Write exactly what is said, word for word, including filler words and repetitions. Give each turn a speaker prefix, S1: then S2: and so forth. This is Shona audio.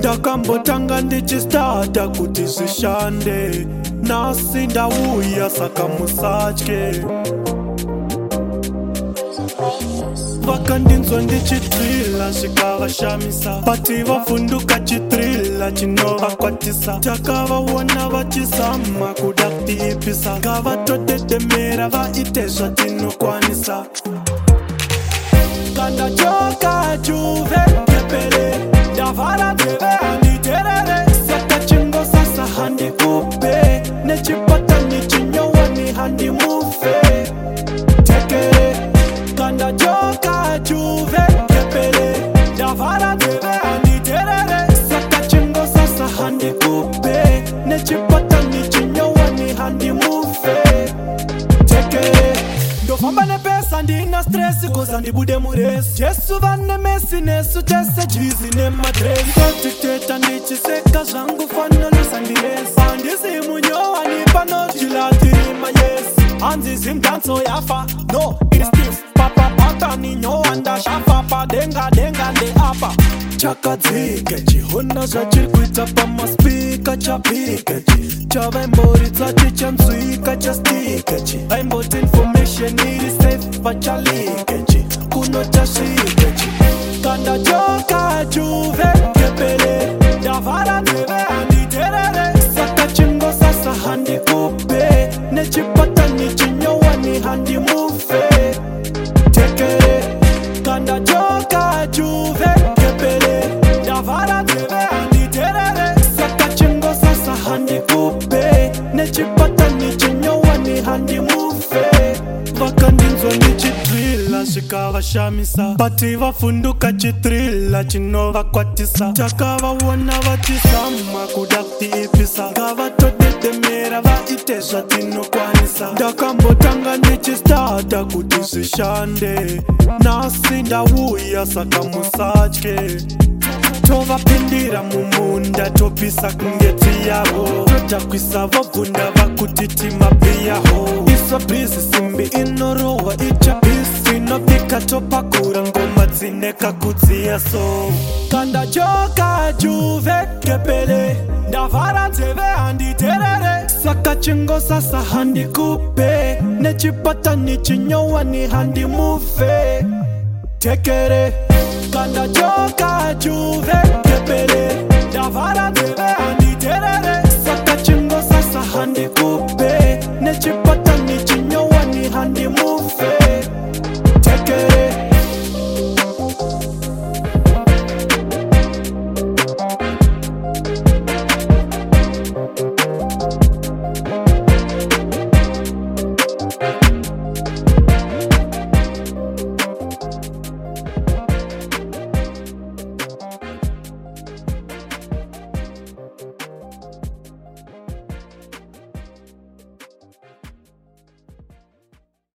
S1: ndakambotanga ndichistata kuti zvishande, nasi ndauya saka musatye. Vakandinzwa ndichidrila zvikavashamisa, bati vavhunduka chidrila chinovakwatisa. Takavaona vachizama kuda kutiipisa, ngavatodedemera vaite zvatinokwanisa. Kandachoka Juve kepele, ndavhara nzeve handiterere, saka chingosasa handikupe, nechipatani chinyowani handimufe. Tekere kandachoka Juve kepele, ndavhara nzeve handiterere, saka chingosasa handikupe, nechipatani chinyowani handimufe. Tekere ndofamba nepesa ndina stress koza ndibude muresi, Jesu vane mesi nesu tese jizi nemadresi. Kotiteta ndichiseka zvangu fanolusa ndiresi, handisi munyowani panochilatirima yesi. Hanzizi mdanso yafa, no it is stiff, papa patani nyowa ndashafa, padenga denga nde apa. Chakadzikechi hona zvachirikuita pamaspika chapikechi, chavaimboridzva chichanzwika chastikechi, vaimboti information iri safe vachalikechi, kunochasvikechi. Kandachoka Juve kepele, ndavhara nzeve handiterere, saka chingosasa handikupe, nechipatani chinyowani handimufe. Tekere kandachoka Juve kepele, ndavhara nzeve handiterere, saka chingosasa handikupe, nechipatani chinyowani handimufe. Vakandinzwa ndichidrila zvikavashamisa, bati vavhunduka chidrila chinovakwatisa. Takavaona vachizama kuda kutiipisa, ngavatodedemera vaite zvatinokwanisa. Ndakambotanga ndichistata kuti zvishande, nasi ndauya saka musatye. Tovapindira mumunda topisa kungeti yavo, totakwisa vabvunda vakuti timabhiyaho. Iswa bhizi simbi inorohwa icha bhizi inobika, topakura ngoma dzineka kudziya so. Kandachoka Juve kepele, ndavhara nzeve handiterere, saka chingosasa handikupe, nechipatani chinyowani handimufe. Tekere kandachoka